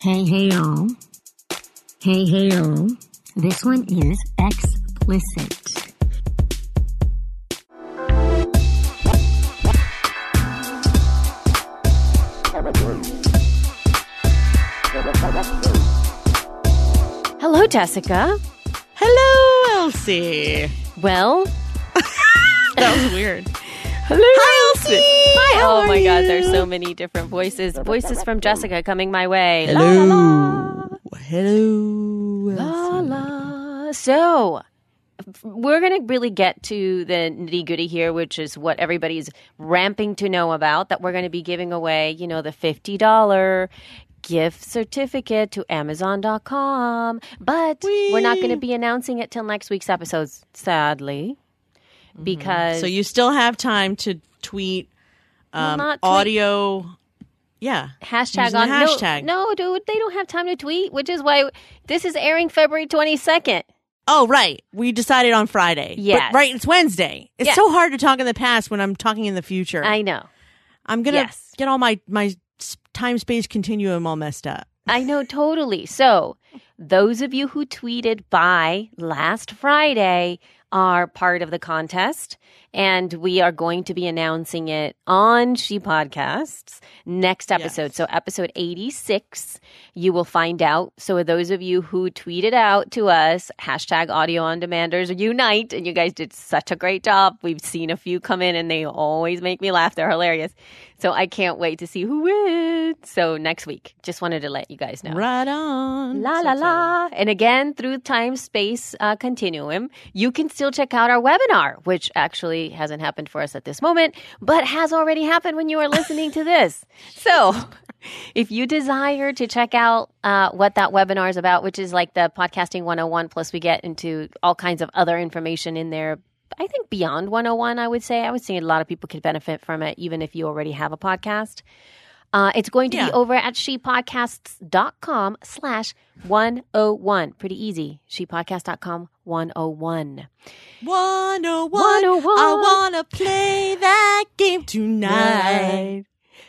Hey, hey, y'all. Hey, hey, y'all. This one is explicit. Hello, Jessica. Hello, Elsie. Well, That was weird. hello. Hi, Elsie. Hi. How Oh are my God, you? there's so many different voices. Voices from Jessica coming my way. La, Hello. la, Hello, la, Elsie. la. So, we're going to really get to the nitty gritty here, which is what everybody's ramping to know about, that we're going to be giving away, you know, the $50 gift certificate to Amazon.com. But we're not going to be announcing it till next week's episodes, sadly. Because So you still have time to tweet not tweet. audio. Yeah. hashtag Using on the hashtag. No, dude, they don't have time to tweet, which is why this is airing February 22nd. Oh, right. We decided on Friday. Yes. But, right, it's Wednesday. It's Yeah. so hard to talk in the past when I'm talking in the future. I know. I'm going to Yes. get all my time-space continuum all messed up. I know, totally. So, those of you who tweeted by last Friday are part of the contest, and we are going to be announcing it on She Podcasts next episode. Yes. So, episode 86, you will find out. So, those of you who tweeted out to us, hashtag Audio On Demanders Unite, and you guys did such a great job. We've seen a few come in, and they always make me laugh. They're hilarious. So, I can't wait to see who wins. So, next week, just wanted to let you guys know. Right on. La So la excited. la. And again, through time-space continuum, you can still check out our webinar, which actually hasn't happened for us at this moment, but has already happened when you are listening to this. So if you desire to check out what that webinar is about, which is like the Podcasting 101, plus we get into all kinds of other information in there, I think beyond 101, I would say. I would say a lot of people could benefit from it, even if you already have a podcast. It's going to be Yeah. over at shepodcasts.com/101. Pretty easy. Shepodcast.com 101. 101. 101. I want to play that game tonight.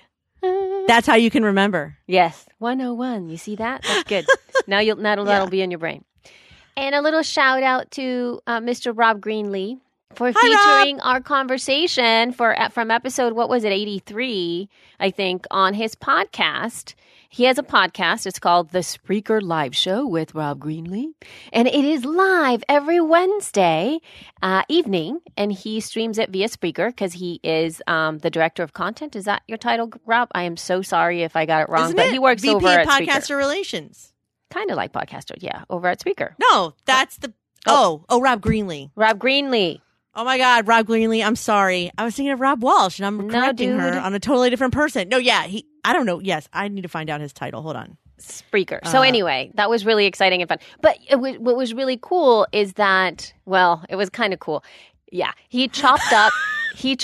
That's how you can remember. Yes, 101. You see that? That's good. Now that'll be in your brain. And a little shout out to Mr. Rob Greenlee for featuring our conversation from episode, what was it, 83, I think, on his podcast. He has a podcast. It's called The Spreaker Live Show with Rob Greenlee. And it is live every Wednesday evening. And he streams it via Spreaker because he is the director of content. Is that your title, Rob? I am so sorry if I got it wrong. Isn't but it? he works VP over of at Spreaker. Podcaster Relations. Kind of like podcaster, yeah, over at Spreaker. No, that's the... Oh, Rob Greenlee. Rob Greenlee. Oh my God, Rob Greenlee. I'm sorry. I was thinking of Rob Walsh, and I'm No, correcting her dude. on a totally different person. No, yeah, I don't know. Yes, I need to find out his title. Hold on. Spreaker. So anyway, that was really exciting and fun. But what was really cool is that, well, it was kind of cool. Yeah, he chopped up She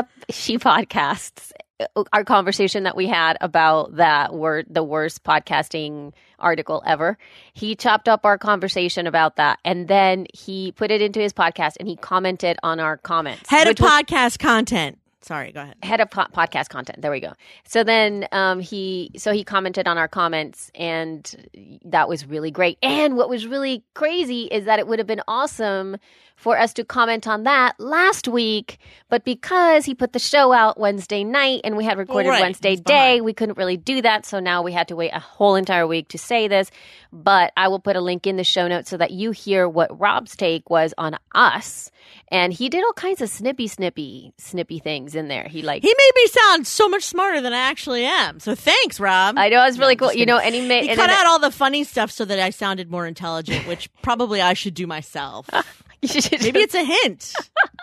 Podcasts, our conversation that we had about the worst podcasting article ever. He chopped up our conversation about that, and then he put it into his podcast, and he commented on our comments. Head of which was- podcast content. Sorry, go ahead. Head of podcast content. There we go. So then he commented on our comments, and that was really great. And what was really crazy is that it would have been awesome for us to comment on that last week, but because he put the show out Wednesday night and we had recorded right. Wednesday It's day, behind. we couldn't really do that. So now we had to wait a whole entire week to say this. But I will put a link in the show notes so that you hear what Rob's take was on us. And he did all kinds of snippy things in there. He He made me sound so much smarter than I actually am. So thanks, Rob. I know, it's really cool. just You know, and he made He and cut then- out all the funny stuff so that I sounded more intelligent, which probably I should do myself. Maybe it's a hint.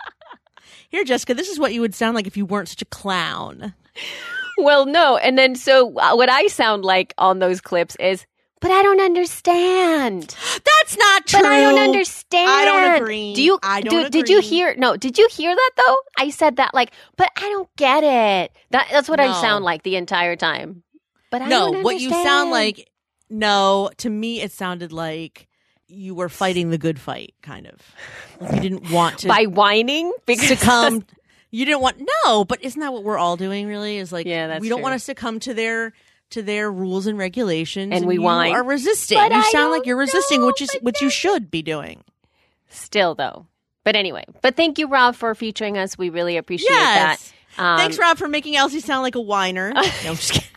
Here, Jessica, this is what you would sound like if you weren't such a clown. Well, no. And then so what I sound like on those clips is, but I don't understand. That's not true. But I don't understand. I don't agree. Do you? I don't Did you agree. hear? No. Did you hear that though? I said that like, but I don't get it. That's what I No. sound like the entire time. But I No, don't what you sound understand. like, no, to me it sounded like you were fighting the good fight, kind of. Like you didn't want to by whining because succumb. You didn't want, no, but isn't that what we're all doing really? Is like, Yeah, that's we don't true. want to succumb to their to their rules and regulations, and we whine. Are resisting. But you I sound like you're resisting, know, which you should be doing. Still, though. But anyway, thank you, Rob, for featuring us. We really appreciate that. Thanks, Rob, for making Elsie sound like a whiner. No, I'm just kidding.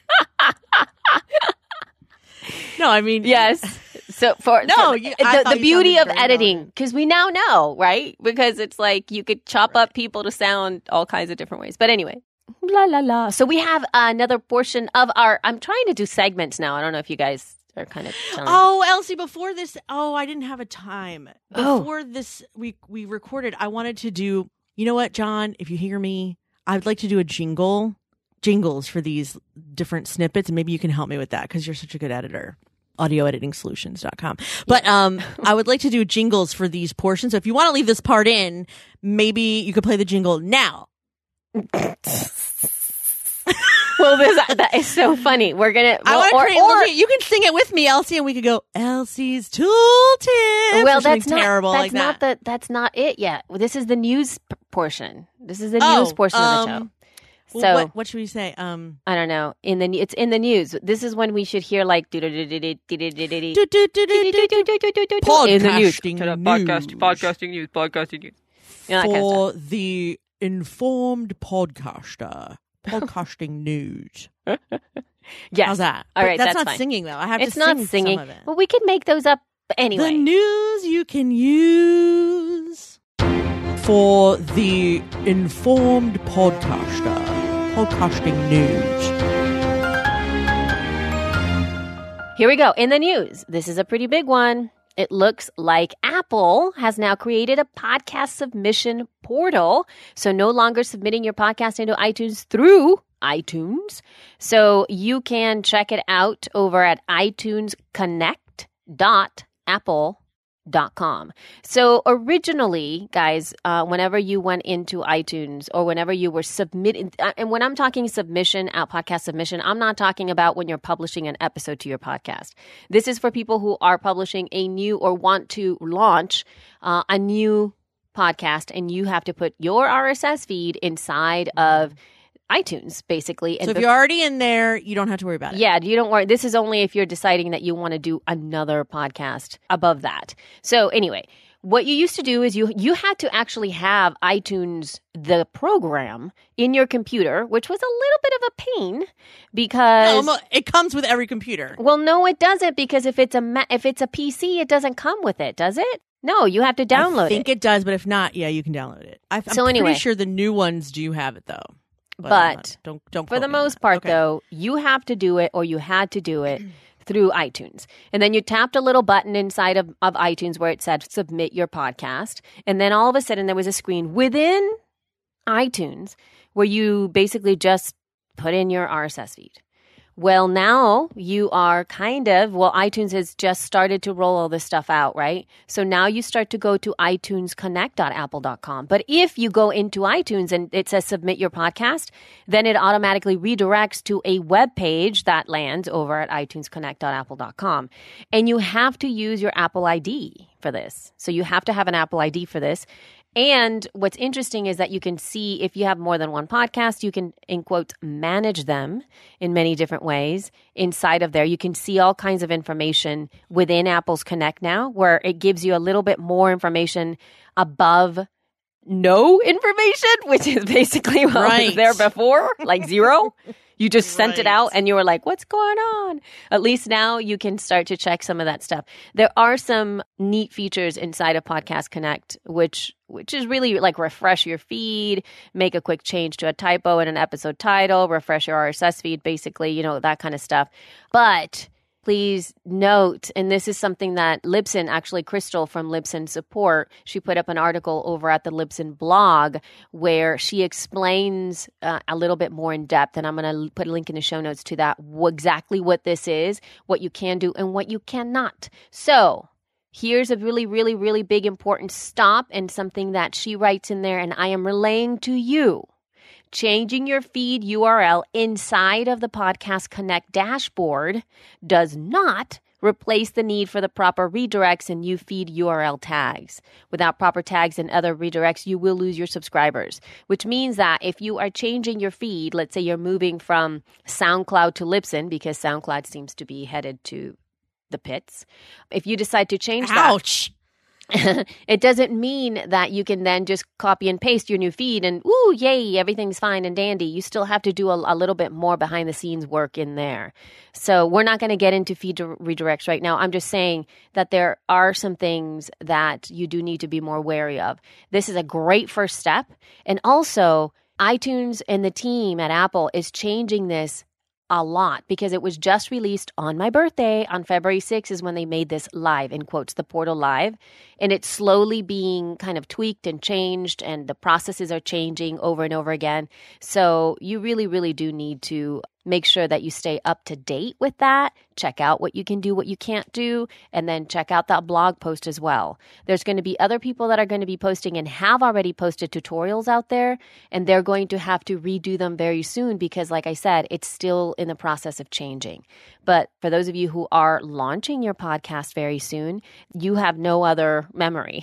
No, I mean, yes. So the beauty of editing, because we now know, right? Because it's like you could chop up people to sound all kinds of different ways. But anyway, la la la. So we have another portion of our. I'm trying to do segments now. I don't know if you guys are kind of. Oh, Elsie, before this. Oh, I didn't have a time before this. We recorded. I wanted to do. You know what, John? If you hear me, I'd like to do jingles for these different snippets, and maybe you can help me with that because you're such a good editor. audioediting-solutions.com. But I would like to do jingles for these portions. So if you want to leave this part in, maybe you could play the jingle now. Well, that is so funny. We're gonna, you can sing it with me, Elsie, and we could go Elsie's Tool Tip. Well, that's not terrible. That's not it yet. This is the news portion. This is the news portion of the show. Well, so what should we say? I don't know. It's in the news. This is when we should hear like in the news. Podcasting news. For the informed podcaster. Podcasting news. Yes. How's that? All right, that's not fine. singing though. I have it's to not sing singing. some of it. Well, we could make those up anyway. The news you can use for the informed podcaster. Podcasting news. Here we go. In the news. This is a pretty big one. It looks like Apple has now created a podcast submission portal. So no longer submitting your podcast into iTunes through iTunes. So you can check it out over at itunesconnect.apple.com. So originally, guys, whenever you went into iTunes or whenever you were submitting, and when I'm talking submission, podcast submission, I'm not talking about when you're publishing an episode to your podcast. This is for people who are publishing a new or want to launch a new podcast, and you have to put your RSS feed inside of iTunes, basically. And so if you're already in there, you don't have to worry about it. Yeah, you don't worry. This is only if you're deciding that you want to do another podcast above that. So anyway, what you used to do is you had to actually have iTunes, the program, in your computer, which was a little bit of a pain because it comes with every computer. Well, no, it doesn't, because if it's a PC, it doesesn't come with it, does it? No, you have to download it. I think it does, but if not, yeah, you can download it. I'm pretty sure the new ones do have it though. But don't for the most part, though, you have to do it, or you had to do it through iTunes. And then you tapped a little button inside of iTunes where it said submit your podcast. And then all of a sudden there was a screen within iTunes where you basically just put in your RSS feed. Well, now you are iTunes has just started to roll all this stuff out, right? So now you start to go to itunesconnect.apple.com. But if you go into iTunes and it says submit your podcast, then it automatically redirects to a web page that lands over at itunesconnect.apple.com. And you have to use your Apple ID for this. So you have to have an Apple ID for this. And what's interesting is that you can see if you have more than one podcast, you can, in quotes, manage them in many different ways inside of there. You can see all kinds of information within Apple's Connect now, where it gives you a little bit more information above no information, which is basically what was there before, like zero. You just sent it out and you were like, what's going on? At least now you can start to check some of that stuff. There are some neat features inside of Podcast Connect, which is really like refresh your feed, make a quick change to a typo in an episode title, refresh your RSS feed, basically, that kind of stuff. But please note, and this is something that Libsyn, actually Crystal from Libsyn Support, she put up an article over at the Libsyn blog where she explains a little bit more in depth, and I'm going to put a link in the show notes to that, exactly what this is, what you can do, and what you cannot. So here's a really, really, really big important stop, and something that she writes in there, and I am relaying to you. Changing your feed URL inside of the Podcast Connect dashboard does not replace the need for the proper redirects and new feed URL tags. Without proper tags and other redirects, you will lose your subscribers, which means that if you are changing your feed, let's say you're moving from SoundCloud to Libsyn, because SoundCloud seems to be headed to the pits. If you decide to change Ouch. it doesn't mean that you can then just copy and paste your new feed and, ooh, yay, everything's fine and dandy. You still have to do a little bit more behind the scenes work in there. So we're not going to get into feed redirects right now. I'm just saying that there are some things that you do need to be more wary of. This is a great first step. And also, iTunes and the team at Apple is changing this a lot because it was just released on my birthday. On February 6th is when they made this live, in quotes, the portal live. And it's slowly being kind of tweaked and changed, and the processes are changing over and over again. So you really, really do need to make sure that you stay up to date with that. Check out what you can do, what you can't do, and then check out that blog post as well. There's going to be other people that are going to be posting and have already posted tutorials out there, and they're going to have to redo them very soon because, like I said, it's still in the process of changing. But for those of you who are launching your podcast very soon, you have no other memory.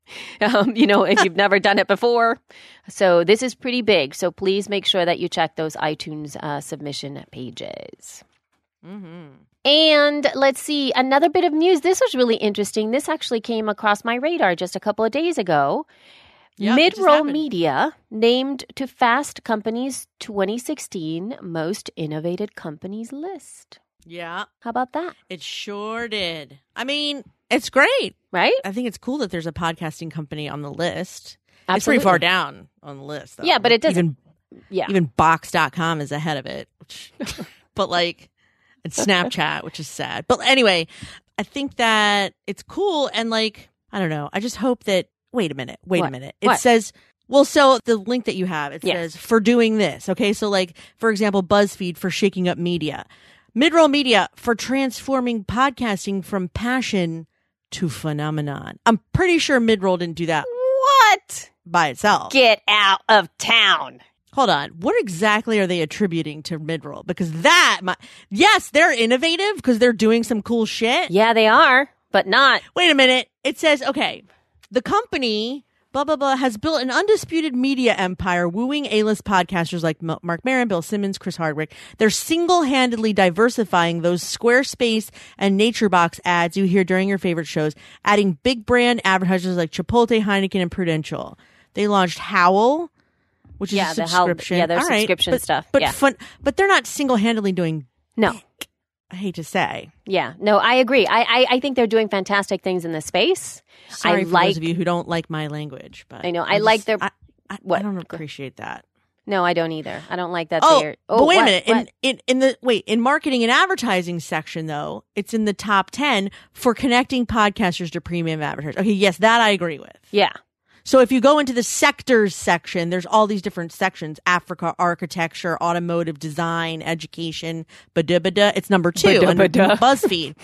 If you've never done it before. So this is pretty big. So please make sure that you check those iTunes submission pages. Mm-hmm. And let's see, another bit of news. This was really interesting. This actually came across my radar just a couple of days ago. Yep, Midroll Media named to Fast Company's 2016 Most Innovative Companies list. Yeah. How about that? It sure did. I mean, it's great. Right? I think it's cool that there's a podcasting company on the list. Absolutely. It's pretty far down on the list, though. Yeah, but it doesn't. Even Box.com is ahead of it. But it's Snapchat, which is sad. But anyway, I think that it's cool. And I don't know. I just hope that, wait a minute. It says, well, so the link that you have, it says for doing this. Okay. So for example, BuzzFeed for shaking up media. Midroll Media for transforming podcasting from passion to phenomenon. I'm pretty sure Midroll didn't do that. What? By itself. Get out of town. Hold on. What exactly are they attributing to Midroll? Because yes, they're innovative because they're doing some cool shit. Yeah, they are, but not. Wait a minute. It says, okay, the company, blah, blah, blah, has built an undisputed media empire, wooing A-list podcasters like Mark Maron, Bill Simmons, Chris Hardwick. They're single-handedly diversifying those Squarespace and NatureBox ads you hear during your favorite shows, adding big brand advertisers like Chipotle, Heineken, and Prudential. They launched Howl, which is a subscription. Their subscription stuff. But fun. But they're not single-handedly doing. No. I hate to say. Yeah. No, I agree. I think they're doing fantastic things in this space. Sorry for those of you who don't like my language, but I know I like their. I don't appreciate that. No, I don't either. I don't like that. But wait a minute. In marketing and advertising section though, it's in the top 10 for connecting podcasters to premium advertisers. Okay, yes, that I agree with. Yeah. So if you go into the sectors section, there's all these different sections: Africa, architecture, automotive, design, education. It's number 2 under BuzzFeed.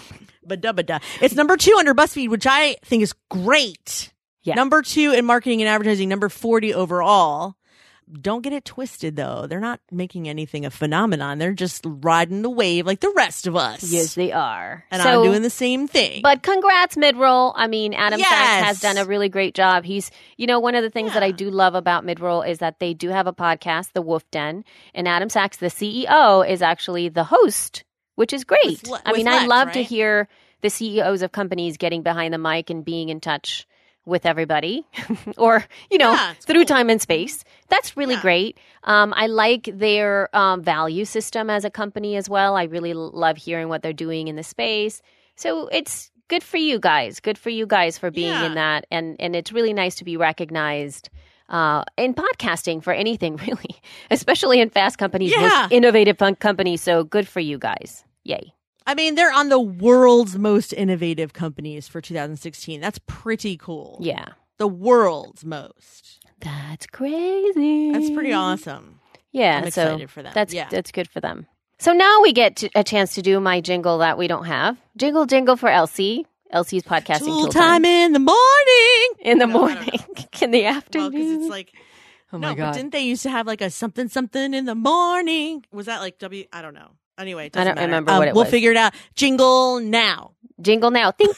It's number 2 under BuzzFeed, which I think is great. Yeah. Number 2 in marketing and advertising, number 40 overall. Don't get it twisted, though. They're not making anything a phenomenon. They're just riding the wave like the rest of us. Yes, they are. And I'm doing the same thing. But congrats, Midroll. I mean, Adam Sachs has done a really great job. He's, one of the things that I do love about Midroll is that they do have a podcast, The Wolf Den, and Adam Sachs, the CEO, is actually the host, which is great. I love to hear the CEOs of companies getting behind the mic and being in touch with everybody or, through time and space. That's really great. I like their value system as a company as well. I really love hearing what they're doing in the space. So it's good for you guys. Good for you guys for being in that. And it's really nice to be recognized in podcasting for anything, really, especially in Fast Company's most innovative company. So good for you guys. Yay. I mean, they're on the world's most innovative companies for 2016. That's pretty cool. Yeah. The world's most. That's crazy. That's pretty awesome. Yeah. I'm excited for them. That's good for them. So now we get a chance to do my jingle that we don't have. Jingle for Elsie. Elsie's podcasting tool time in the morning. In the morning. In the afternoon. Well, because it's Oh my No, God. but didn't they used to have like a something in the morning? Was that like I don't know. Anyway, it doesn't I don't matter. remember what it We'll was. figure it out. Jingle now. Jingle now. Think.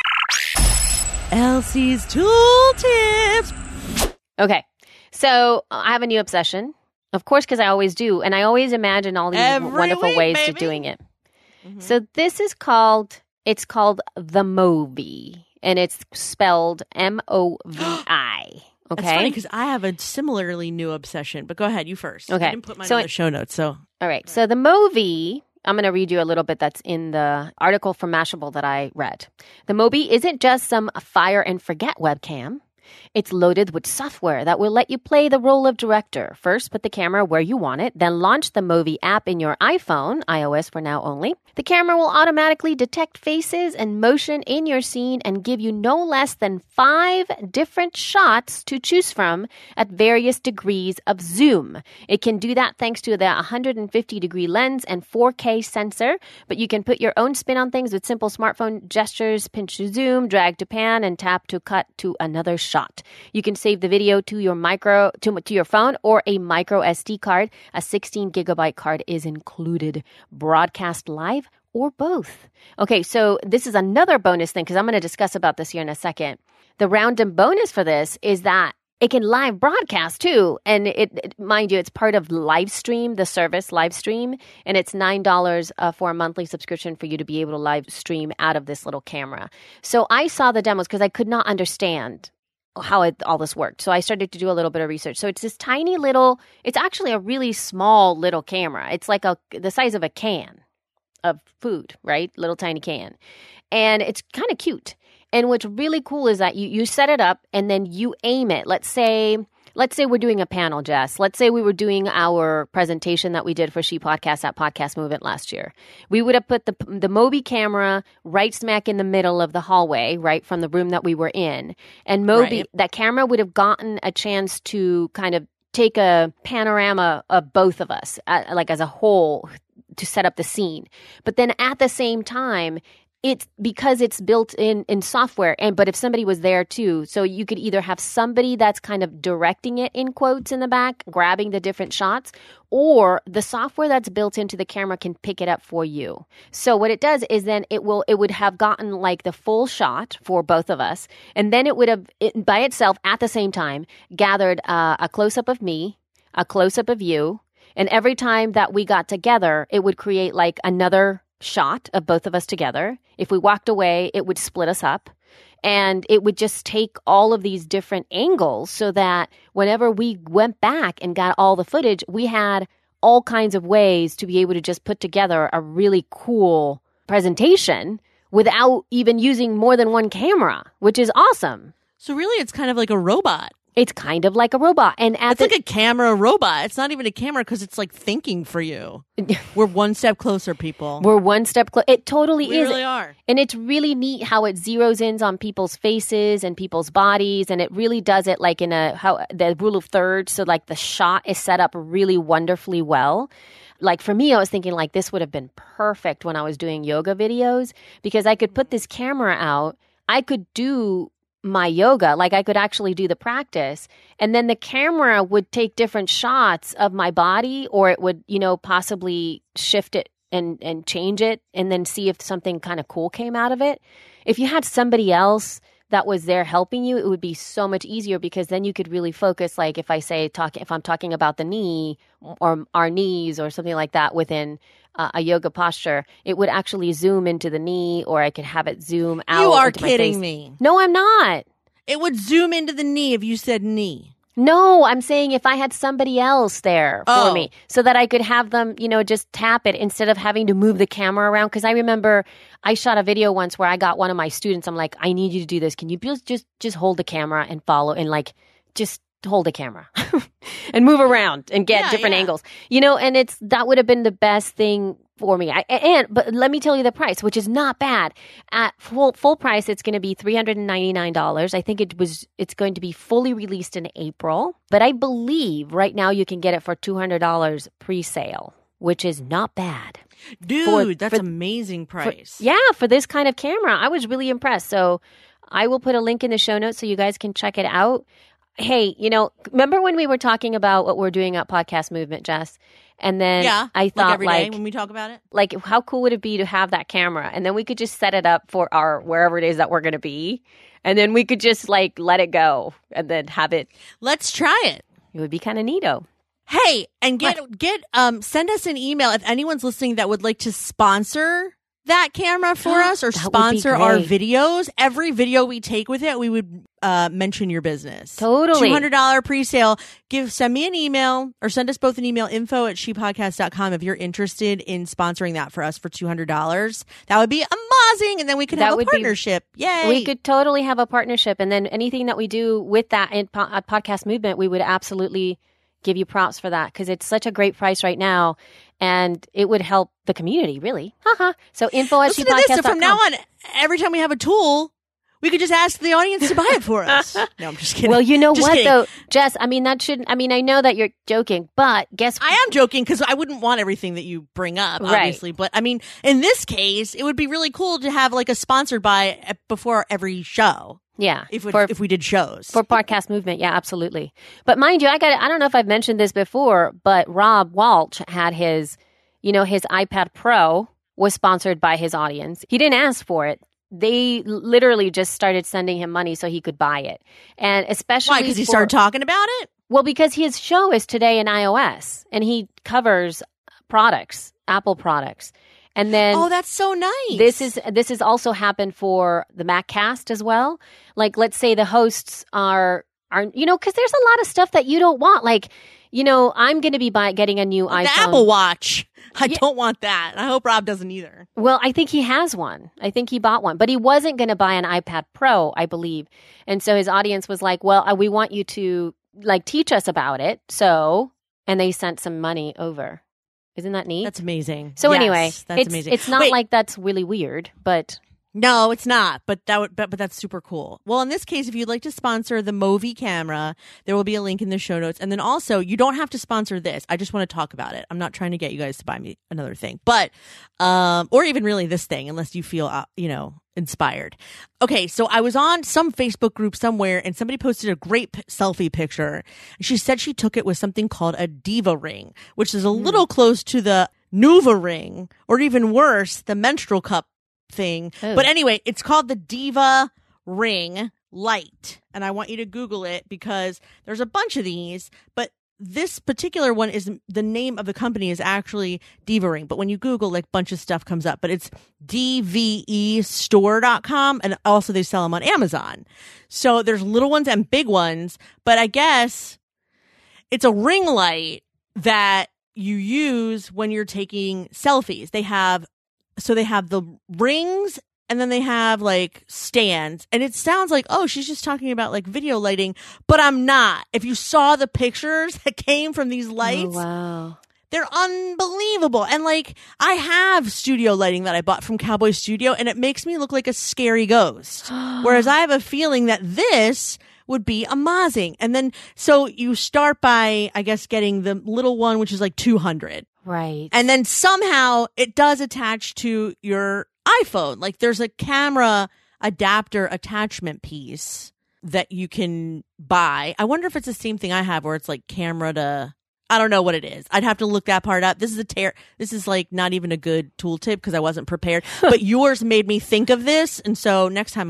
Elsie's Tool Tips. Okay. So I have a new obsession. Of course, because I always do. And I always imagine all these Every wonderful week, ways baby. to doing it. Mhm. So this is called the Movi. And it's spelled M-O-V-I. Okay. It's funny because I have a similarly new obsession, but go ahead, you first. Okay. I didn't put mine So in the show notes, so. All right. So the Movi, I'm going to read you a little bit that's in the article from Mashable that I read. The Movi isn't just some fire and forget webcam. It's loaded with software that will let you play the role of director. First, put the camera where you want it, then launch the Movi app in your iPhone, iOS for now only. The camera will automatically detect faces and motion in your scene and give you no less than 5 different shots to choose from at various degrees of zoom. It can do that thanks to the 150-degree lens and 4K sensor, but you can put your own spin on things with simple smartphone gestures, pinch to zoom, drag to pan, and tap to cut to another shot. You can save the video to your your phone or a micro SD card. A 16 gigabyte card is included. Broadcast live or both. Okay, so this is another bonus thing because I'm going to discuss about this here in a second. The random bonus for this is that it can live broadcast too. And mind you, it's part of Livestream, the service Livestream. And it's $9 for a monthly subscription for you to be able to live stream out of this little camera. So I saw the demos because I could not understand how all this worked. So I started to do a little bit of research. So it's this tiny little, it's actually a really small little camera. It's like the size of a can of food, right? Little tiny can. And it's kind of cute. And what's really cool is that you set it up and then you aim it. Let's say we're doing a panel, Jess. Let's say we were doing our presentation that we did for She Podcast at Podcast Movement last year. We would have put the Movi camera right smack in the middle of the hallway, right from the room that we were in. And Movi, that camera would have gotten a chance to kind of take a panorama of both of us, like as a whole, to set up the scene. But then at the same time, it's because it's built in software. But if somebody was there too, so you could either have somebody that's kind of directing it in quotes in the back, grabbing the different shots, or the software that's built into the camera can pick it up for you. So what it does is then it would have gotten like the full shot for both of us. And then it would have by itself at the same time gathered a close-up of me, a close-up of you. And every time that we got together, it would create like another shot of both of us together. If we walked away, it would split us up. And it would just take all of these different angles so that whenever we went back and got all the footage, we had all kinds of ways to be able to just put together a really cool presentation without even using more than one camera, which is awesome. So really, it's kind of like a robot. It's kind of like a robot. And it's like a camera robot. It's not even a camera because it's like thinking for you. We're one step closer, people. We're one step closer. It totally we is. We really are. And it's really neat how it zeroes in on people's faces and people's bodies. And it really does it like in the rule of thirds. So like the shot is set up really wonderfully well. Like for me, I was thinking like this would have been perfect when I was doing yoga videos because I could put this camera out. I could do my yoga, like I could actually do the practice, and then the camera would take different shots of my body, or it would, possibly shift it and change it and then see if something kind of cool came out of it. If you had somebody else that was there helping you, it would be so much easier because then you could really focus. Like if I'm talking about the knee or our knees or something like that within a yoga posture, it would actually zoom into the knee, or I could have it zoom out. You are into my kidding face. me. No, I'm not. It would zoom into the knee if you said knee. No, I'm saying if I had somebody else there for me so that I could have them, just tap it instead of having to move the camera around. Because I remember I shot a video once where I got one of my students. I'm like, I need you to do this. Can you just hold the camera and follow and like just hold the camera and move around and get different angles, and that would have been the best thing for me. But let me tell you the price, which is not bad. At full price, it's going to be $399. I think it's going to be fully released in April, but I believe right now you can get it for $200 pre-sale, which is not bad. Dude, that's amazing price. For this kind of camera. I was really impressed. So I will put a link in the show notes so you guys can check it out. hey, remember when we were talking about what we're doing at Podcast Movement, Jess? And then I thought, every day when we talk about it, like, how cool would it be to have that camera? And then we could just set it up for our wherever it is that we're going to be. And then we could just like let it go and then have it. Let's try it. It would be kind of neato. Hey, and send us an email if anyone's listening that would like to sponsor that camera for us or sponsor our videos. Every video we take with it, we would mention your business. Totally. $200 pre-sale. Send me an email or send us both an email, info@shepodcast.com if you're interested in sponsoring that for us for $200. That would be amazing. And then we could have a partnership. Yay. We could totally have a partnership. And then anything that we do with that at Podcast Movement, we would absolutely give you props for that because it's such a great price right now. And it would help the community, really. So info@shepodcast.com. So from now on, every time we have a tool, we could just ask the audience to buy it for us. No, I'm just kidding. Well, you know just what, kidding. though, Jess? I mean, I know that you're joking, but guess I am joking because I wouldn't want everything that you bring up, obviously. Right. But I mean, in this case, it would be really cool to have like a sponsored by before every show. Yeah. If we did shows. For Podcast Movement, yeah, absolutely. But mind you, I don't know if I've mentioned this before, but Rob Walsh had his iPad Pro was sponsored by his audience. He didn't ask for it. They literally just started sending him money so he could buy it. And especially why? Because he started talking about it? Well, because his show is Today in iOS, and he covers products, Apple products. And then that's so nice. This has also happened for the MacCast as well. Like, let's say the hosts are because there's a lot of stuff that you don't want. Like, I'm going to be getting a new iPhone. The Apple Watch. I don't want that. I hope Rob doesn't either. Well, I think he has one. I think he bought one, but he wasn't going to buy an iPad Pro, I believe. And so his audience was like, well, we want you to like teach us about it. And they sent some money over. Isn't that neat? That's amazing. So yes, anyway, that's amazing. It's not like that's really weird, but no, it's not. But but that's super cool. Well, in this case, if you'd like to sponsor the Movi camera, there will be a link in the show notes. And then also, you don't have to sponsor this. I just want to talk about it. I'm not trying to get you guys to buy me another thing, but or even really this thing, unless you feel inspired. Okay, so I was on some Facebook group somewhere and somebody posted a great selfie picture. She said she took it with something called a Diva ring, which is a little close to the Nuva ring, or even worse, the menstrual cup thing. Oh. But anyway, it's called the Diva Ring Lite. And I want you to Google it because there's a bunch of these, but this particular one is the name of the company is actually Diva Ring. But when you Google, like, bunch of stuff comes up, but it's dvestore.com. And also they sell them on Amazon. So there's little ones and big ones, but I guess it's a ring light that you use when you're taking selfies. They have the rings and then they have like stands, and it sounds like, oh, she's just talking about like video lighting, but I'm not. If you saw the pictures that came from these lights, wow, they're unbelievable. And like, I have studio lighting that I bought from Cowboy Studio, and it makes me look like a scary ghost. Whereas I have a feeling that this would be amazing. And then, so you start by, I guess, getting the little one, which is like $200. Right. And then somehow it does attach to your iPhone. Like, there's a camera adapter attachment piece that you can buy. I wonder if it's the same thing I have where it's like camera to, I don't know what it is. I'd have to look that part up. This is like not even a good tool tip because I wasn't prepared, but yours made me think of this. And so next time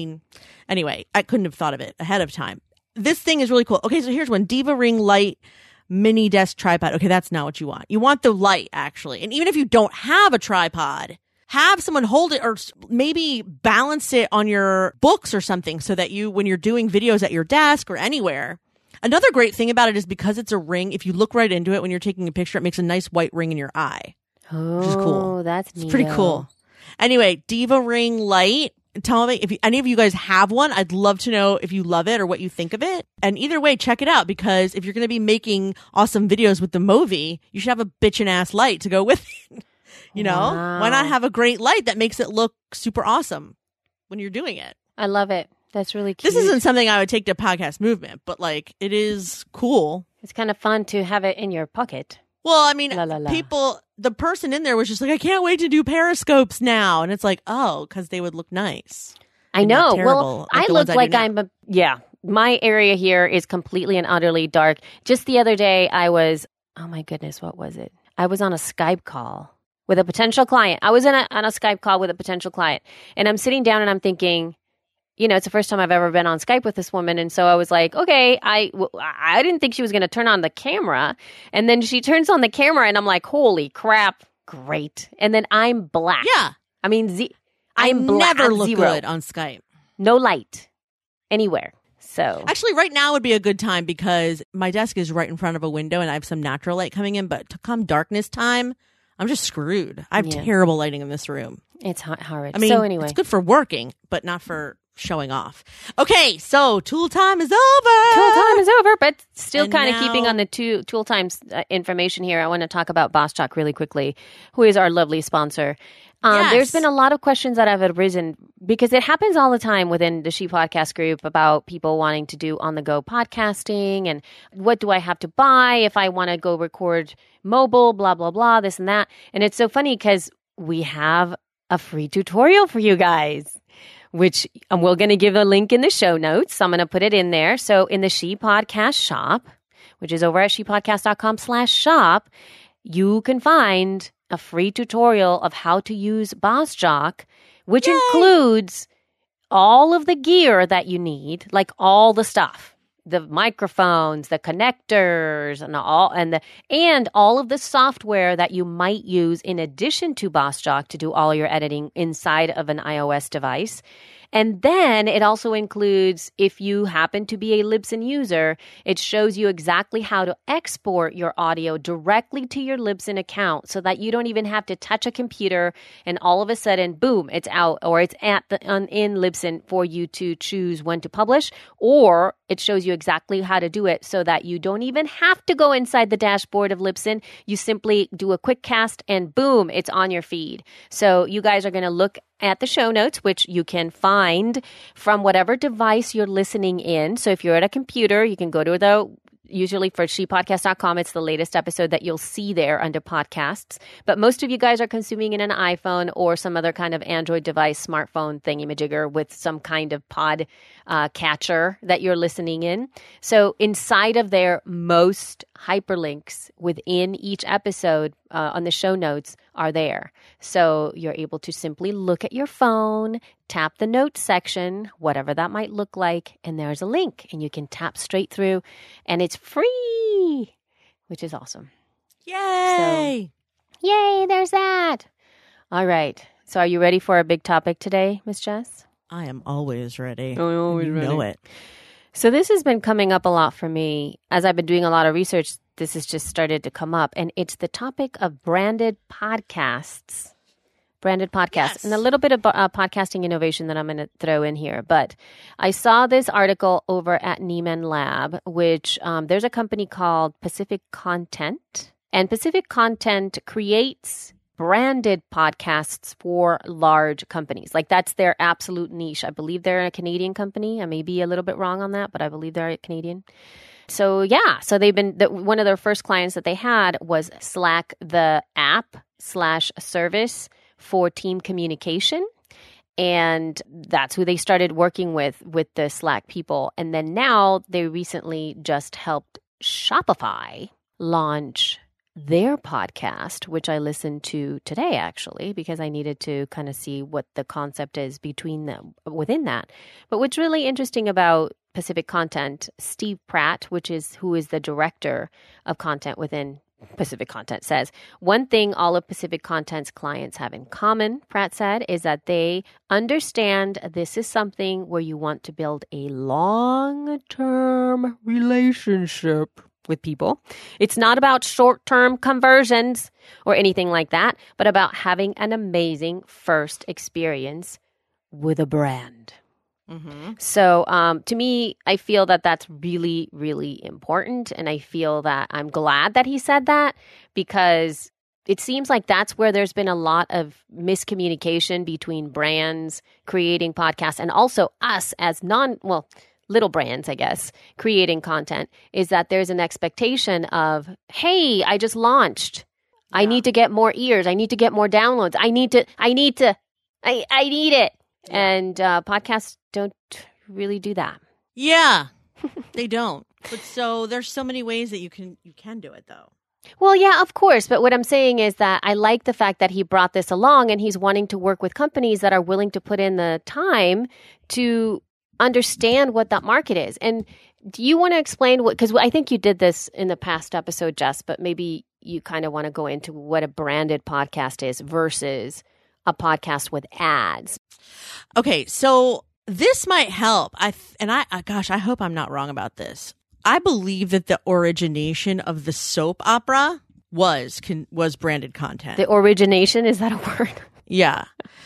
anyway, I couldn't have thought of it ahead of time. This thing is really cool. Okay. So here's one, Diva Ring Lite mini desk tripod. Okay. That's not what you want. You want the light, actually. And even if you don't have a tripod, have someone hold it or maybe balance it on your books or something so that when you're doing videos at your desk or anywhere. Another great thing about it is because it's a ring, if you look right into it when you're taking a picture, it makes a nice white ring in your eye. Oh, which is cool. That's neat. It's pretty cool. Anyway, Diva Ring Lite. Tell me if any of you guys have one. I'd love to know if you love it or what you think of it. And either way, check it out, because if you're going to be making awesome videos with the Movi, you should have a bitchin' ass light to go with it. Wow. Why not have a great light that makes it look super awesome when you're doing it? I love it. That's really cute. This isn't something I would take to Podcast Movement, but like, it is cool. It's kind of fun to have it in your pocket. Well, I mean, the person in there was just like, I can't wait to do periscopes now. And it's like, oh, because they would look nice. I know. Terrible, well, I look like my area here is completely and utterly dark. Just the other day, I was, oh my goodness, what was it? I was on a Skype call with a potential client. I was on a Skype call with a potential client, and I'm sitting down and I'm thinking, it's the first time I've ever been on Skype with this woman. And so I was like, okay, I didn't think she was going to turn on the camera. And then she turns on the camera and I'm like, holy crap, great. And then I'm black. Yeah. I mean, I'm black. never look zero. good on Skype. No light anywhere. So actually, right now would be a good time because my desk is right in front of a window and I have some natural light coming in. But to come darkness time, I'm just screwed. I have terrible lighting in this room. It's horrid. I mean, so anyway, it's good for working, but not for showing off. Okay, so tool time is over. Tool time is over, but still And kind of now- keeping on the tool times information here. I want to talk about Boss Talk really quickly, who is our lovely sponsor. Yes. There's been a lot of questions that have arisen because it happens all the time within the She Podcast group about people wanting to do on-the-go podcasting and what do I have to buy if I want to go record mobile, blah, blah, blah, this and that. And it's so funny because we have a free tutorial for you guys, which we're going to give a link in the show notes. I'm going to put it in there. So in the She Podcast shop, which is over at shepodcast.com/shop, you can find a free tutorial of how to use BossJock, which includes all of the gear that you need, like all the stuff, the microphones, the connectors, and all of the software that you might use in addition to BossJock to do all your editing inside of an iOS device. And then it also includes, if you happen to be a Libsyn user, it shows you exactly how to export your audio directly to your Libsyn account so that you don't even have to touch a computer and all of a sudden, boom, it's out or it's in Libsyn for you to choose when to publish, or it shows you exactly how to do it so that you don't even have to go inside the dashboard of Libsyn. You simply do a quick cast and boom, it's on your feed. So you guys are going to look at the show notes, which you can find from whatever device you're listening in. So if you're at a computer, you can go to usually for shepodcast.com, it's the latest episode that you'll see there under podcasts. But most of you guys are consuming in an iPhone or some other kind of Android device, smartphone thingy-majigger with some kind of pod catcher that you're listening in. So inside of their most hyperlinks within each episode on the show notes are there. So you're able to simply look at your phone, tap the notes section, whatever that might look like, and there's a link, and you can tap straight through, and it's free, which is awesome. Yay! Yay, there's that. All right. So are you ready for our big topic today, Miss Jess? I am always ready. I'm always you ready. know it. So this has been coming up a lot for me. As I've been doing a lot of research, this has just started to come up, and it's the topic of branded podcasts. Branded podcasts. Yes. And a little bit of podcasting innovation that I'm going to throw in here. But I saw this article over at Nieman Lab, which there's a company called Pacific Content. And Pacific Content creates branded podcasts for large companies. Like that's their absolute niche. I believe they're a Canadian company. I may be a little bit wrong on that, but I believe they're Canadian. So yeah, so they've been, one of their first clients that they had was Slack, the app/service for team communication. And that's who they started working with the Slack people. And then now they recently just helped Shopify launch their podcast, which I listened to today, actually, because I needed to kind of see what the concept is within that. But what's really interesting about Pacific Content, Steve Pratt, who is the director of content within Pacific Content, says, one thing all of Pacific Content's clients have in common, Pratt said, is that they understand this is something where you want to build a long-term relationship with people. It's not about short-term conversions or anything like that, but about having an amazing first experience with a brand. Mm-hmm. So to me, I feel that that's really, really important. And I feel that I'm glad that he said that because it seems like that's where there's been a lot of miscommunication between brands creating podcasts and also us as little brands, I guess, creating content, is that there's an expectation of, hey, I just launched. Yeah. I need to get more ears. I need to get more downloads. I need it. Yeah. And podcasts don't really do that. Yeah, they don't. But so there's so many ways that you can do it though. Well, yeah, of course. But what I'm saying is that I like the fact that he brought this along and he's wanting to work with companies that are willing to put in the time to understand what that market is. And do you want to explain what, because I think you did this in the past episode, Jess, but maybe you kind of want to go into what a branded podcast is versus a podcast with ads. Okay, so this might help. Gosh, I hope I'm not wrong about this. I believe that the origination of the soap opera was branded content. The origination, is that a word? Yeah.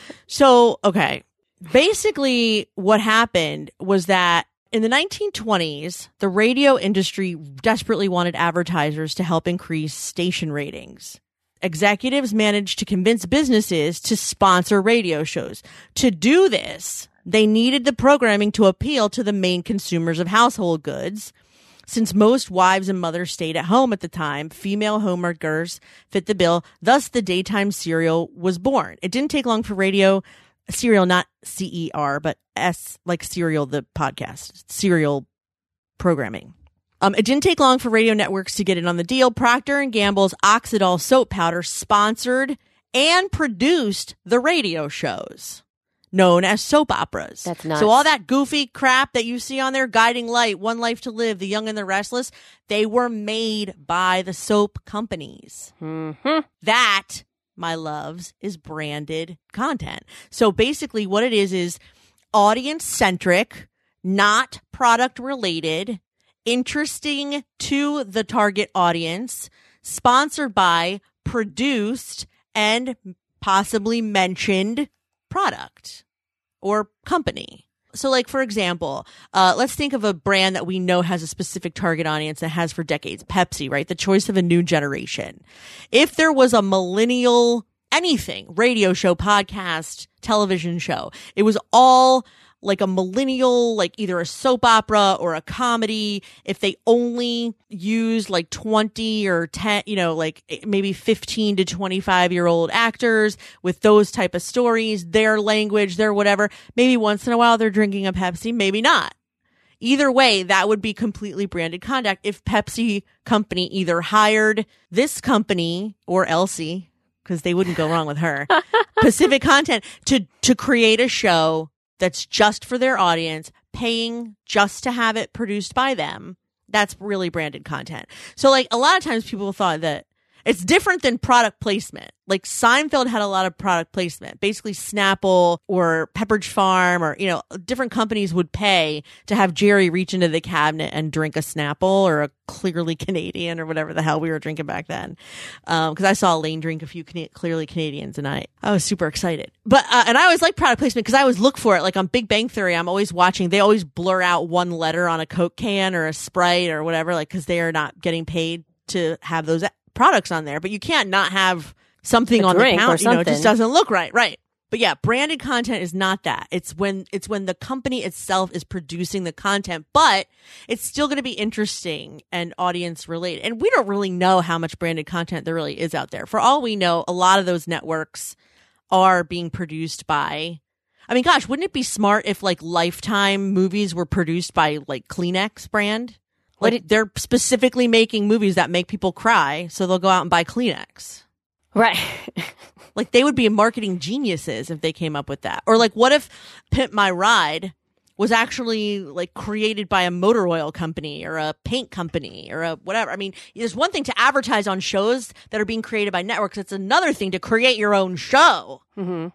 So, okay. Basically, what happened was that in the 1920s, the radio industry desperately wanted advertisers to help increase station ratings. Executives managed to convince businesses to sponsor radio shows. To do this, they needed the programming to appeal to the main consumers of household goods. Since most wives and mothers stayed at home at the time, female homemakers fit the bill. Thus, the daytime serial was born. It didn't take long for radio serial, not CER, but S, like serial, the podcast, serial programming. It didn't take long for radio networks to get in on the deal. Procter & Gamble's Oxydol soap powder sponsored and produced the radio shows known as soap operas. That's nuts. So all that goofy crap that you see on there, Guiding Light, One Life to Live, The Young and the Restless, they were made by the soap companies. Mm-hmm. That, my loves, is branded content. So basically what it is audience-centric, not product-related, interesting to the target audience, sponsored by, produced, and possibly mentioned product or company. So like, for example, let's think of a brand that we know has a specific target audience that has for decades. Pepsi, right? The choice of a new generation. If there was a millennial anything, radio show, podcast, television show, it was all like a millennial, like either a soap opera or a comedy. If they only used like 20 or 10, like maybe 15 to 25-year-old actors with those type of stories, their language, their whatever, maybe once in a while they're drinking a Pepsi, maybe not. Either way, that would be completely branded content if Pepsi company either hired this company or Elsie, because they wouldn't go wrong with her, Pacific Content, to create a show that's just for their audience, paying just to have it produced by them. That's really branded content. So like a lot of times people thought that it's different than product placement. Like Seinfeld had a lot of product placement. Basically Snapple or Pepperidge Farm or, different companies would pay to have Jerry reach into the cabinet and drink a Snapple or a Clearly Canadian or whatever the hell we were drinking back then. Cause I saw Elaine drink a few Clearly Canadians and I was super excited. But, and I always like product placement because I always look for it. Like on Big Bang Theory, I'm always watching, they always blur out one letter on a Coke can or a Sprite or whatever, like, cause they are not getting paid to have those products on there, but you can't not have something on the counter. It just doesn't look right. Right. But yeah, branded content is not that. It's when the company itself is producing the content, but it's still going to be interesting and audience related. And we don't really know how much branded content there really is out there. For all we know, a lot of those networks are being produced by, I mean, gosh, wouldn't it be smart if like Lifetime movies were produced by like Kleenex brand? Like they're specifically making movies that make people cry, so they'll go out and buy Kleenex. Right. Like they would be marketing geniuses if they came up with that. Or like what if Pimp My Ride was actually like created by a motor oil company or a paint company or a whatever. I mean, there's one thing to advertise on shows that are being created by networks. It's another thing to create your own show.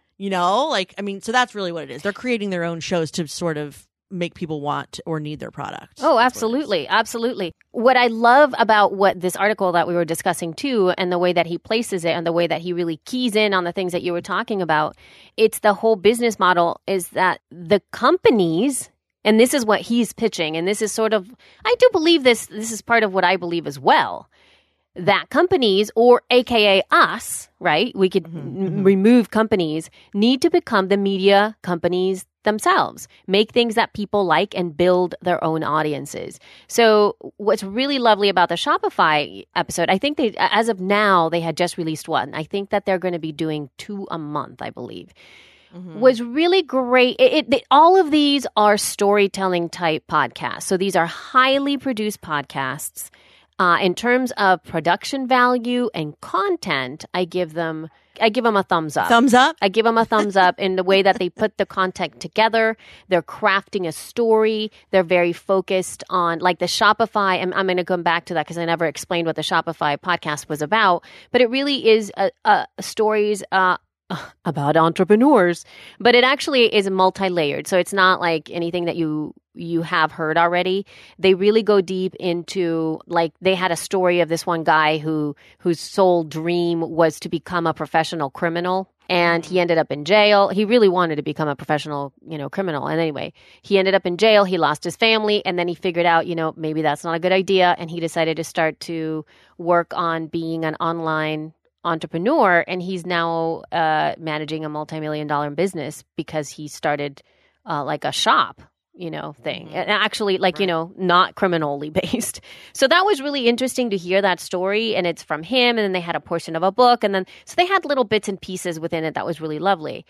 Mm-hmm. So that's really what it is. They're creating their own shows to sort of make people want or need their product. Oh, absolutely. Absolutely. What I love about what this article that we were discussing too, and the way that he places it and the way that he really keys in on the things that you were talking about, it's the whole business model is that the companies, and this is what he's pitching, and this is sort of, I do believe this is part of what I believe as well, that companies, or AKA us, right? We could remove companies, need to become the media companies themselves, make things that people like and build their own audiences. So what's really lovely about the Shopify episode, I think they, as of now, they had just released one. I think that they're going to be doing 2 a month, I believe. was really great. All of these are storytelling type podcasts. So these are highly produced podcasts. In terms of production value and content, I give them a thumbs up. Thumbs up? I give them a thumbs up in the way that they put the content together. They're crafting a story. They're very focused on, like the Shopify. I'm going to come back to that because I never explained what the Shopify podcast was about. But it really is stories about entrepreneurs. But it actually is multi-layered. So it's not like anything that you have heard already. They really go deep into, like, they had a story of this one guy whose sole dream was to become a professional criminal, and he ended up in jail. He really wanted to become a professional, criminal. And anyway, he ended up in jail. He lost his family, and then he figured out, maybe that's not a good idea, and he decided to start to work on being an online entrepreneur, and he's now managing a multi-million-dollar business because he started like a shop thing. And actually, not criminally based. So that was really interesting to hear that story. And it's from him. And then they had a portion of a book. And then, so they had little bits and pieces within it that was really lovely.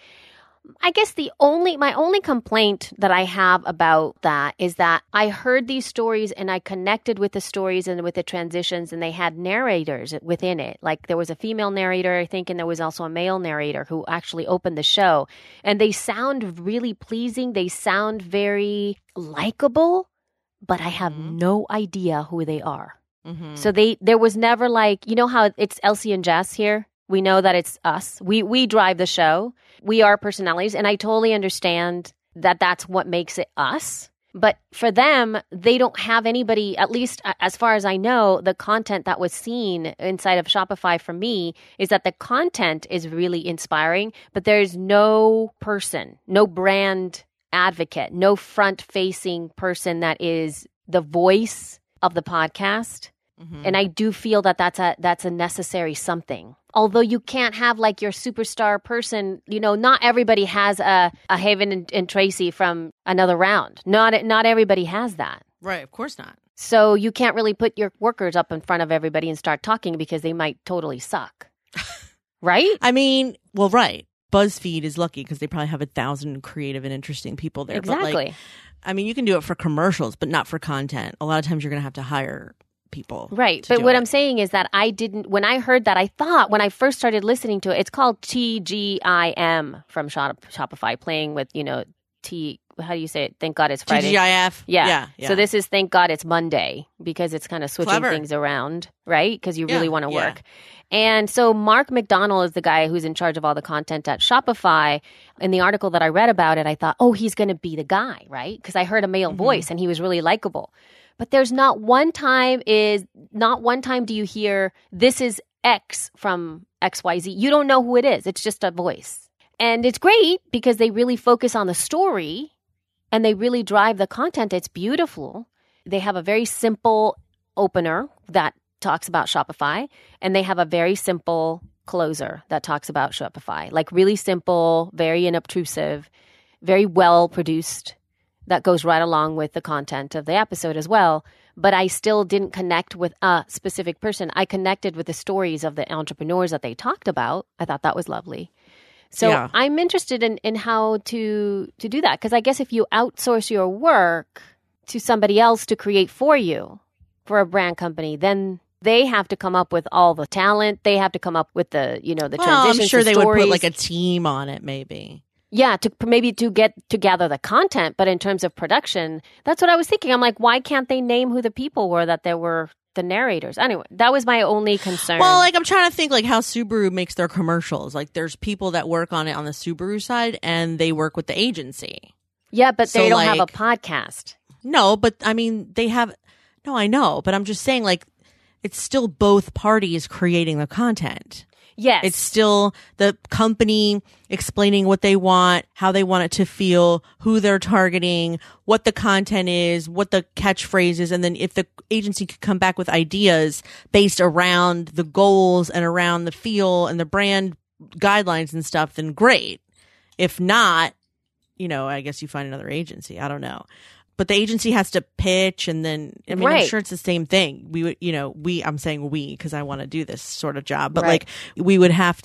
I guess my only complaint that I have about that is that I heard these stories and I connected with the stories and with the transitions, and they had narrators within it. Like there was a female narrator, I think, and there was also a male narrator who actually opened the show. And they sound really pleasing. They sound very likable, but I have no idea who they are. Mm-hmm. So there was never like, how it's Elsie and Jess here? We know that it's us. We drive the show. We are personalities. And I totally understand that that's what makes it us. But for them, they don't have anybody, at least as far as I know, the content that was seen inside of Shopify for me is that the content is really inspiring, but there's no person, no brand advocate, no front-facing person that is the voice of the podcast. Mm-hmm. And I do feel that that's a necessary something. Although you can't have like your superstar person, not everybody has a Haven and Tracy from Another Round. Not everybody has that. Right, of course not. So you can't really put your workers up in front of everybody and start talking because they might totally suck. Right? I mean, well, right. BuzzFeed is lucky because they probably have 1,000 creative and interesting people there. Exactly. But you can do it for commercials, but not for content. A lot of times you're going to have to hire people. Right. But what I'm saying is that when I heard that, I thought when I first started listening to it, it's called TGIM from Shopify, playing with, how do you say it? Thank God it's Friday. TGIF. Yeah. So this is Thank God it's Monday because it's kind of switching things around, right? Because you really want to work. And so Mark McDonald is the guy who's in charge of all the content at Shopify. In the article that I read about it, I thought, he's going to be the guy, right? Because I heard a male voice and he was really likable. But there's not one time do you hear, this is X from XYZ. You don't know who it is. It's just a voice. And it's great because they really focus on the story and they really drive the content. It's beautiful. They have a very simple opener that talks about Shopify, and they have a very simple closer that talks about Shopify. Like really simple, very unobtrusive, very well produced. That goes right along with the content of the episode as well. But I still didn't connect with a specific person. I connected with the stories of the entrepreneurs that they talked about. I thought that was lovely. So I'm interested in how to do that. Because I guess if you outsource your work to somebody else to create for you, for a brand company, then they have to come up with all the talent. They have to come up with the transitions. I'm sure they would stories. put like a team on it maybe. Yeah, to get to gather the content, but in terms of production, that's what I was thinking. I'm like, why can't they name who the people were that there were the narrators? Anyway, that was my only concern. Well, I'm trying to think how Subaru makes their commercials. There's people that work on it on the Subaru side, and they work with the agency. Yeah, but they don't have a podcast. No, but they have. No, I know, but I'm just saying, it's still both parties creating the content. Yes. It's still the company explaining what they want, how they want it to feel, who they're targeting, what the content is, what the catchphrase is. And then if the agency could come back with ideas based around the goals and around the feel and the brand guidelines and stuff, then great. If not, I guess you find another agency. I don't know. But the agency has to pitch, and then I'm sure it's the same thing. We would, I'm saying we because I want to do this sort of job, but we would have to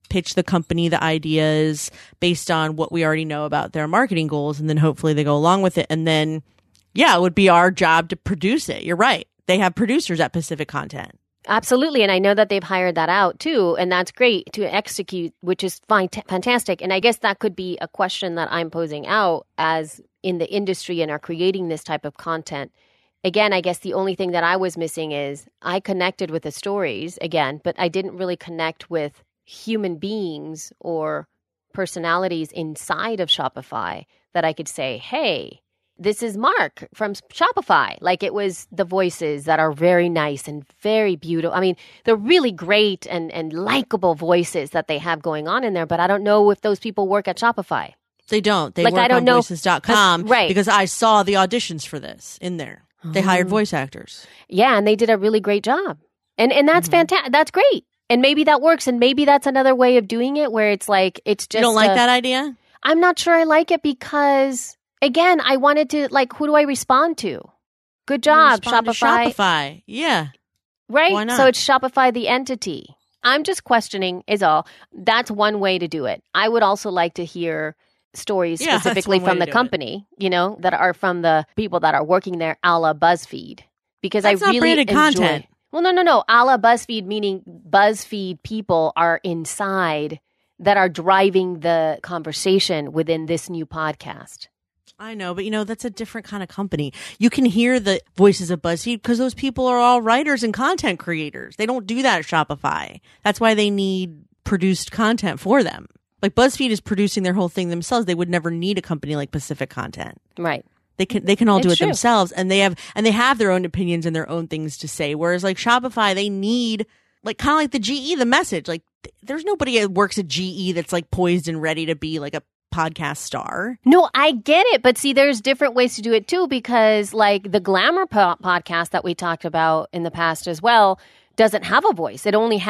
pitch the company the ideas based on what we already know about their marketing goals, and then hopefully they go along with it. And then, yeah, it would be our job to produce it. You're right. They have producers at Pacific Content. Absolutely. And I know that they've hired that out too. And that's great to execute, which is fantastic. And I guess that could be a question that I'm posing out as in the industry and are creating this type of content. Again, I guess the only thing that I was missing is I connected with the stories again, but I didn't really connect with human beings or personalities inside of Shopify that I could say, hey, this is Mark from Shopify. Like it was the voices that are very nice and very beautiful. I mean, they're really great and likable voices that they have going on in there, but I don't know if those people work at Shopify. They don't. They like, work I don't on know, voices.com right. Because I saw the auditions for this in there. They hired voice actors. Yeah, and they did a really great job. And that's fantastic. That's great. And maybe that works. And maybe that's another way of doing it where it's like, it's just. You don't like that idea? I'm not sure I like it because, again, I wanted to, like, who do I respond to? Good job, Shopify. Shopify. Yeah. Right? Why not? So it's Shopify, the entity. I'm just questioning is all. That's one way to do it. I would also like to hear stories specifically from the company, you know, that are from the people that are working there, a la BuzzFeed. Because that's I really not branded content. Well, no. A la BuzzFeed, meaning BuzzFeed people are inside that are driving the conversation within this new podcast. I know, but that's a different kind of company. You can hear the voices of BuzzFeed because those people are all writers and content creators. They don't do that at Shopify. That's why they need produced content for them. Like BuzzFeed is producing their whole thing themselves. They would never need a company like Pacific Content. Right. They can all do it true. themselves, and they have their own opinions and their own things to say. Whereas like Shopify, they need like kind of like the GE, the message. Like there's nobody that works at GE that's like poised and ready to be like a podcast star. No, I get it. But see, there's different ways to do it too, because like the Glamour podcast that we talked about in the past as well doesn't have a voice. It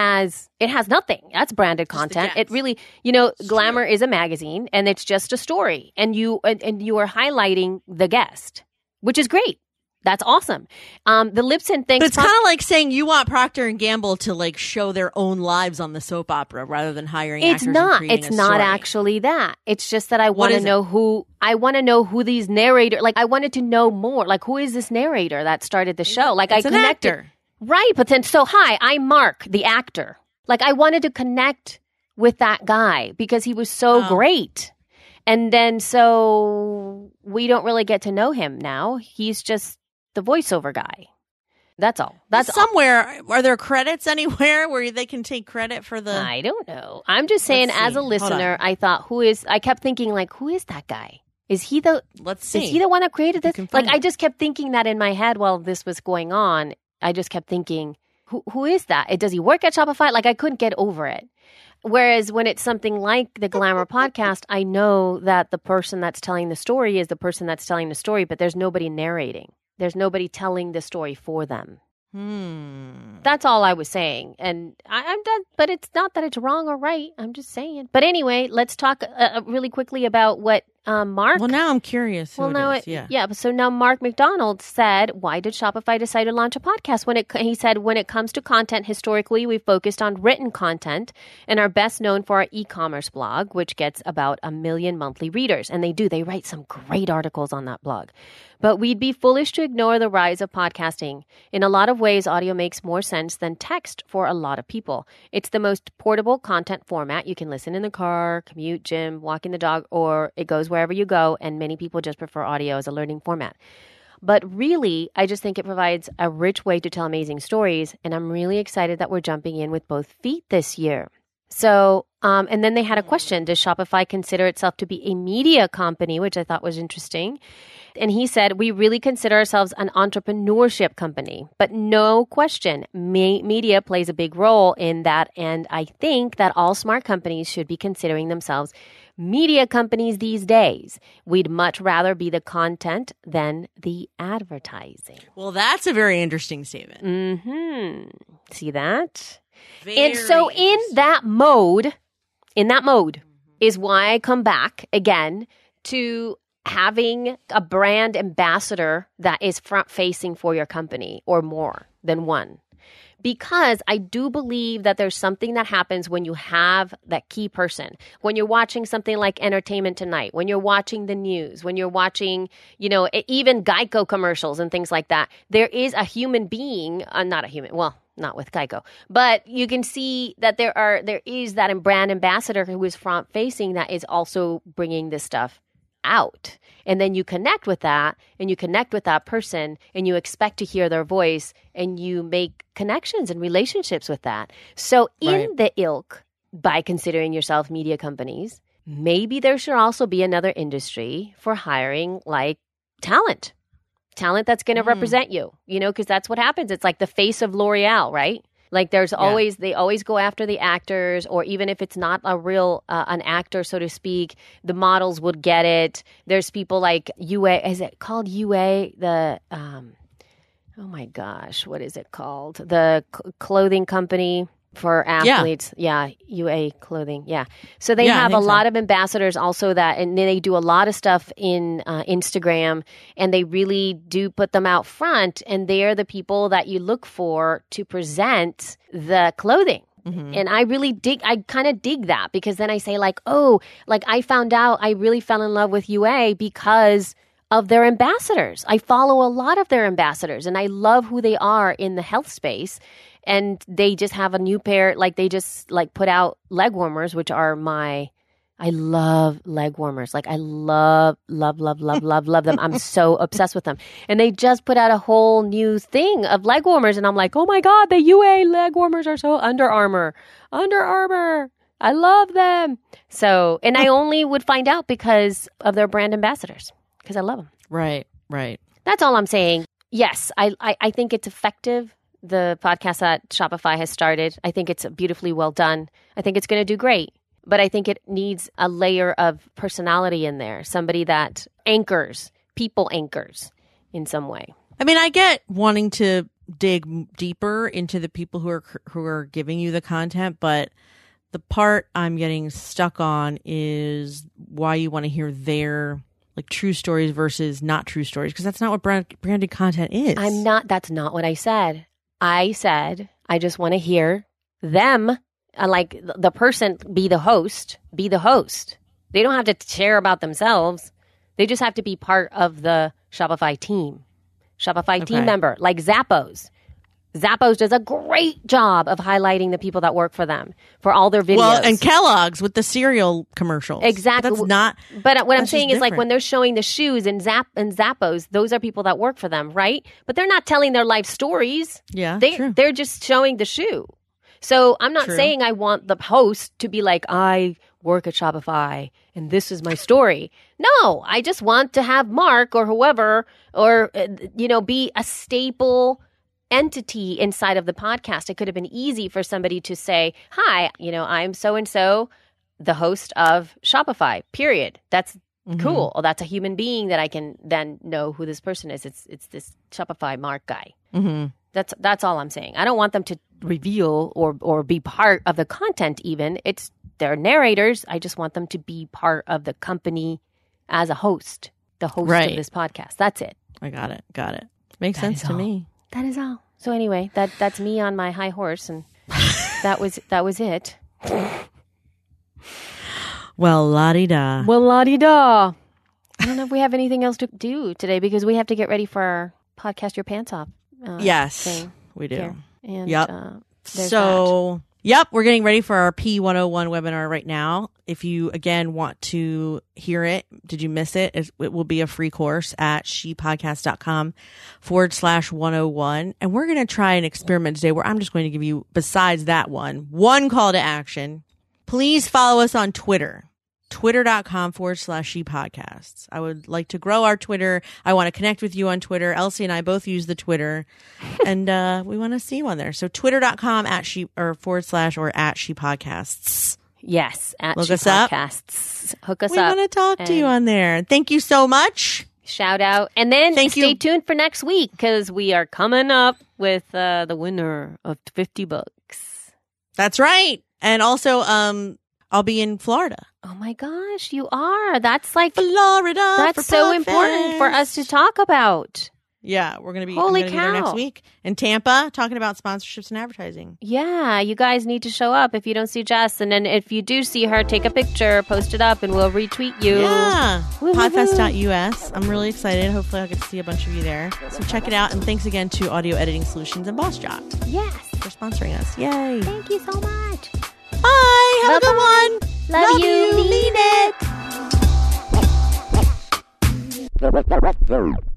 has nothing. That's branded content. It really, Glamour is a magazine and it's just a story. And you are highlighting the guest, which is great. That's awesome. The Libsyn thing. But it's kind of like saying you want Procter and Gamble to like show their own lives on the soap opera rather than hiring actors. It's not actually that. It's just that I want to know who these narrators, like I wanted to know more. Like who is this narrator that started the show? Like it's I connected. An actor. Right. But then, hi, I'm Mark, the actor. Like I wanted to connect with that guy because he was so great. And then so we don't really get to know him now. He's just the voiceover guy. That's all. That's somewhere. Are there credits anywhere where they can take credit for the? I don't know. I'm just saying, as a listener, I thought, I kept thinking, like, who is that guy? Is he the? Let's see. Is he the one that created this? Like, I just kept thinking that in my head while this was going on. I just kept thinking, who is that? Does he work at Shopify? Like, I couldn't get over it. Whereas when it's something like the Glamour podcast, I know that the person that's telling the story is the person that's telling the story, but there's nobody narrating. There's nobody telling the story for them. That's all I was saying. And I'm done. But it's not that it's wrong or right. I'm just saying. But anyway, let's talk really quickly about what Mark. Well, now I'm curious. Yeah. So now Mark McDonald said, why did Shopify decide to launch a podcast? He said, when it comes to content, historically, we've focused on written content and are best known for our e-commerce blog, which gets about 1 million monthly readers. And they write some great articles on that blog. But we'd be foolish to ignore the rise of podcasting. In a lot of ways, audio makes more sense than text for a lot of people. It's the most portable content format. You can listen in the car, commute, gym, walking the dog, or it goes wherever you go. And many people just prefer audio as a learning format. But really, I just think it provides a rich way to tell amazing stories. And I'm really excited that we're jumping in with both feet this year. So, and then they had a question. Does Shopify consider itself to be a media company, which I thought was interesting? And he said, we really consider ourselves an entrepreneurship company, but no question, media plays a big role in that. And I think that all smart companies should be considering themselves media companies these days. We'd much rather be the content than the advertising. Well, that's a very interesting statement. See that? And so in that mode is why I come back again to having a brand ambassador that is front facing for your company or more than one. because I do believe that there's something that happens when you have that key person. When you're watching something like Entertainment Tonight, when you're watching the news, when you're watching, even Geico commercials and things like that, there is a human being, not a human, well, not with Geico, but you can see that there is that brand ambassador who is front facing that is also bringing this stuff out. And then you connect with that and you connect with that person and you expect to hear their voice and you make connections and relationships with that. So in the ilk, by considering yourself media companies, maybe there should also be another industry for hiring like talent that's going to represent you, because that's what happens. It's like the face of L'Oreal, right? Like there's always, they always go after the actors, or even if it's not a real, an actor, so to speak, the models would get it. There's people like UA, is it called UA? Oh my gosh, what is it called? The clothing company for athletes. Yeah, UA Clothing. Yeah. So they have a lot of ambassadors also and they do a lot of stuff in Instagram, and they really do put them out front, and they're the people that you look for to present the clothing. Mm-hmm. And I kind of dig that, because then I say like, I found out I really fell in love with UA because of their ambassadors. I follow a lot of their ambassadors and I love who they are in the health space. And they just have a new pair, like they just put out leg warmers, which are I love leg warmers. Like I love them. I'm so obsessed with them. And they just put out a whole new thing of leg warmers. And I'm like, oh my God, the UA leg warmers are so Under Armour. I love them. So, and I only would find out because of their brand ambassadors, because I love them. Right. That's all I'm saying. Yes, I think it's effective. The podcast that Shopify has started, I think it's beautifully well done. I think it's going to do great, but I think it needs a layer of personality in there. Somebody that people anchors in some way. I mean, I get wanting to dig deeper into the people who are giving you the content, but the part I'm getting stuck on is why you want to hear their like true stories versus not true stories, because that's not what branded content is. That's not what I said. I said, I just want to hear them, like the person be the host. They don't have to share about themselves. They just have to be part of the Shopify team member, like Zappos. Zappos does a great job of highlighting the people that work for them for all their videos. Well, and Kellogg's with the cereal commercials. Exactly. But that's not. But what I'm saying is, like when they're showing the shoes and Zappos, those are people that work for them, right? But they're not telling their life stories. Yeah, they're just showing the shoe. So I'm not saying I want the host to be like, I work at Shopify and this is my story. No, I just want to have Mark or whoever, or be a staple entity inside of the podcast. It could have been easy for somebody to say, hi, I'm so-and-so, the host of Shopify, period. That's cool. Oh, that's a human being that I can then know who this person is. It's this Shopify Mark guy. Mm-hmm. That's all I'm saying. I don't want them to reveal or be part of the content even. They're narrators. I just want them to be part of the company as a host, the host of this podcast. That's it. I got it. Makes sense to me. That is all. So anyway, that's me on my high horse, and that was it. Well, la-di-da. I don't know if we have anything else to do today, because we have to get ready for our podcast Your Pants Off yes, we do. Here. And, yep. We're getting ready for our P101 webinar right now. If you, again, want to hear it, did you miss it? It will be a free course at shepodcast.com/101. And we're going to try an experiment today where I'm just going to give you, besides that one call to action. Please follow us on Twitter. Twitter.com/shepodcasts. I would like to grow our Twitter. I want to connect with you on Twitter. Elsie and I both use the Twitter, and we want to see you on there. So twitter.com /shepodcasts. Yes, at Look us up. Hook us up. We want to talk to you on there. Thank you so much. Shout out. And then stay tuned for next week, because we are coming up with the winner of $50. That's right. And also, I'll be in Florida. Oh my gosh, you are. That's like Florida. That's so important for us to talk about. Yeah, we're gonna be. Holy I'm gonna be there next cow. week in Tampa, talking about sponsorships and advertising. Yeah, you guys need to show up if you don't see Jess. And then if you do see her, take a picture, post it up, and we'll retweet you. Yeah, Woo-hoo-hoo. podfest.us. I'm really excited. Hopefully, I'll get to see a bunch of you there. So check it out. And thanks again to Audio Editing Solutions and Boss Jot Yes. for sponsoring us. Yay! Thank you so much. Bye. Have a good one. Love you. Mean it.